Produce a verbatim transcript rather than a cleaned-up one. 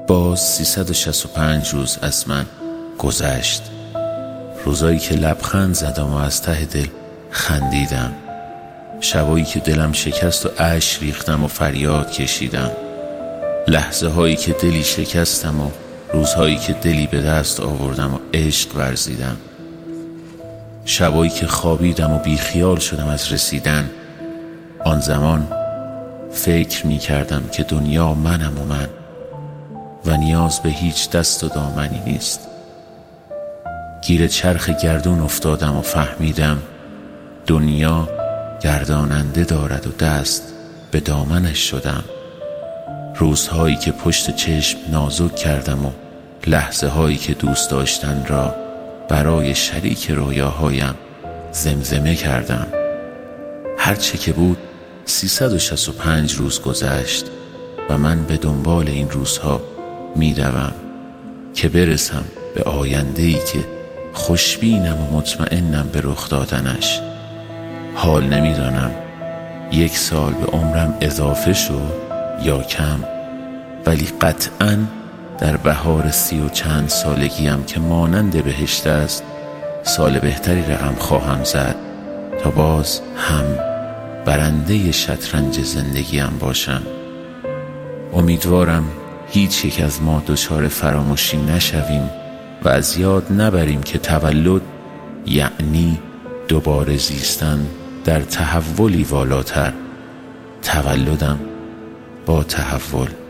باز سیصد و شصت و پنج روز از من گذشت. روزایی که لبخند زدم و از ته دل خندیدم، شبایی که دلم شکست و اشک ریختم و فریاد کشیدم، لحظه هایی که دلی شکستم و روزهایی که دلی به دست آوردم و عشق ورزیدم، شبایی که خوابیدم و بیخیال شدم از رسیدن. آن زمان فکر می کردم که دنیا منم و من و نیاز به هیچ دست و دامنی نیست. گیر چرخ گردون افتادم و فهمیدم دنیا گرداننده دارد و دست به دامنش شدم. روزهایی که پشت چشم نازک کردم و لحظه هایی که دوست داشتن را برای شریک رویاهایم زمزمه کردم. هرچه که بود سیصد و شصت و پنج روز گذشت و من به دنبال این روزها می دوم که برسم به آینده‌ای که خوشبینم و مطمئنم به رخ دادنش. حال نمیدانم یک سال به عمرم اضافه شد یا کم، ولی قطعاً در بهار سی و چند سالگیم که مانند بهشت است سال بهتری رقم خواهم زد تا باز هم برنده شطرنج زندگیم باشم. امیدوارم هیچ یک از ما دچار فراموشی نشویم و از یاد نبریم که تولد یعنی دوباره زیستن در تحولی والاتر. تولدم با تحول.